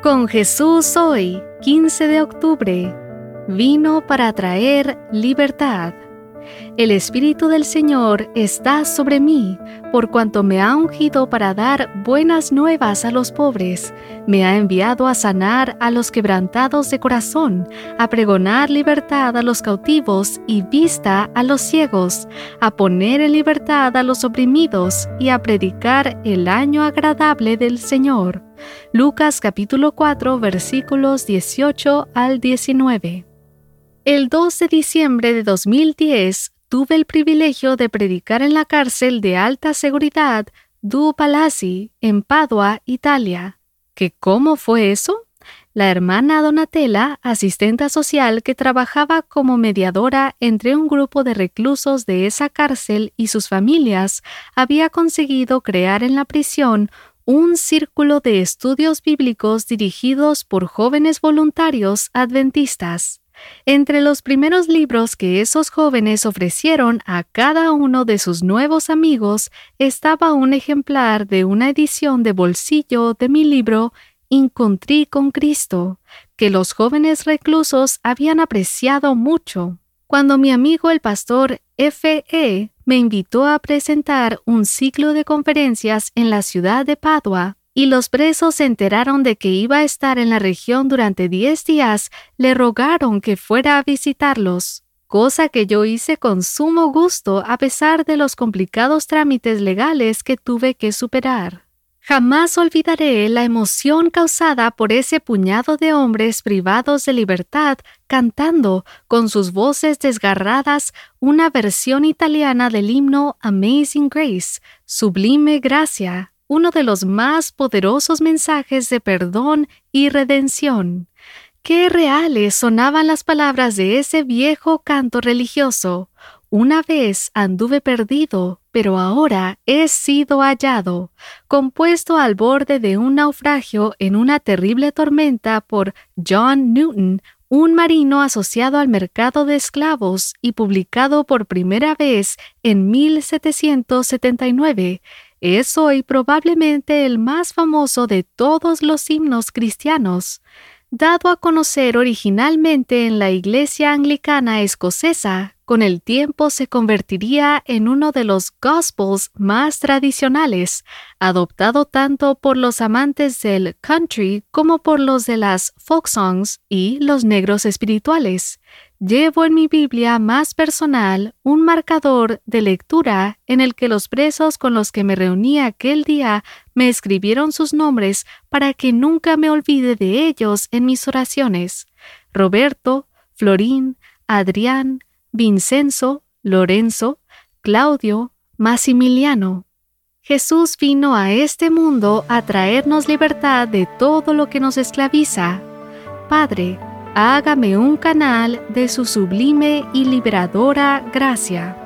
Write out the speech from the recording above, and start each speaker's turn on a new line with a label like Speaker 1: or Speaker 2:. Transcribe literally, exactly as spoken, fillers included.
Speaker 1: Con Jesús hoy, quince de octubre, vino para traer libertad. El Espíritu del Señor está sobre mí, por cuanto me ha ungido para dar buenas nuevas a los pobres. Me ha enviado a sanar a los quebrantados de corazón, a pregonar libertad a los cautivos y vista a los ciegos, a poner en libertad a los oprimidos y a predicar el año agradable del Señor. Lucas capítulo cuatro, versículos dieciocho al diecinueve. El dos de diciembre de dos mil diez, tuve el privilegio de predicar en la cárcel de alta seguridad Due Palazzi, en Padua, Italia. ¿Que cómo fue eso? La hermana Donatella, asistenta social que trabajaba como mediadora entre un grupo de reclusos de esa cárcel y sus familias, había conseguido crear en la prisión un círculo de estudios bíblicos dirigidos por jóvenes voluntarios adventistas. Entre los primeros libros que esos jóvenes ofrecieron a cada uno de sus nuevos amigos estaba un ejemplar de una edición de bolsillo de mi libro Incontrì con Cristo, que los jóvenes reclusos habían apreciado mucho. Cuando mi amigo el pastor F E me invitó a presentar un ciclo de conferencias en la ciudad de Padua, y los presos se enteraron de que iba a estar en la región durante diez días, le rogaron que fuera a visitarlos, cosa que yo hice con sumo gusto a pesar de los complicados trámites legales que tuve que superar. Jamás olvidaré la emoción causada por ese puñado de hombres privados de libertad cantando, con sus voces desgarradas, una versión italiana del himno Amazing Grace, Sublime Gracia, uno de los más poderosos mensajes de perdón y redención. Qué reales sonaban las palabras de ese viejo canto religioso. Una vez anduve perdido, pero ahora he sido hallado, compuesto al borde de un naufragio en una terrible tormenta por John Newton, un marino asociado al mercado de esclavos y publicado por primera vez en mil setecientos setenta y nueve. Es hoy probablemente el más famoso de todos los himnos cristianos. Dado a conocer originalmente en la Iglesia Anglicana Escocesa, con el tiempo se convertiría en uno de los gospels más tradicionales, adoptado tanto por los amantes del country como por los de las folk songs y los negros espirituales. Llevo en mi Biblia más personal un marcador de lectura en el que los presos con los que me reuní aquel día me escribieron sus nombres para que nunca me olvide de ellos en mis oraciones. Roberto, Florín, Adrián, Vincenzo, Lorenzo, Claudio, Massimiliano. Jesús vino a este mundo a traernos libertad de todo lo que nos esclaviza. Padre, hágame un canal de su sublime y liberadora gracia.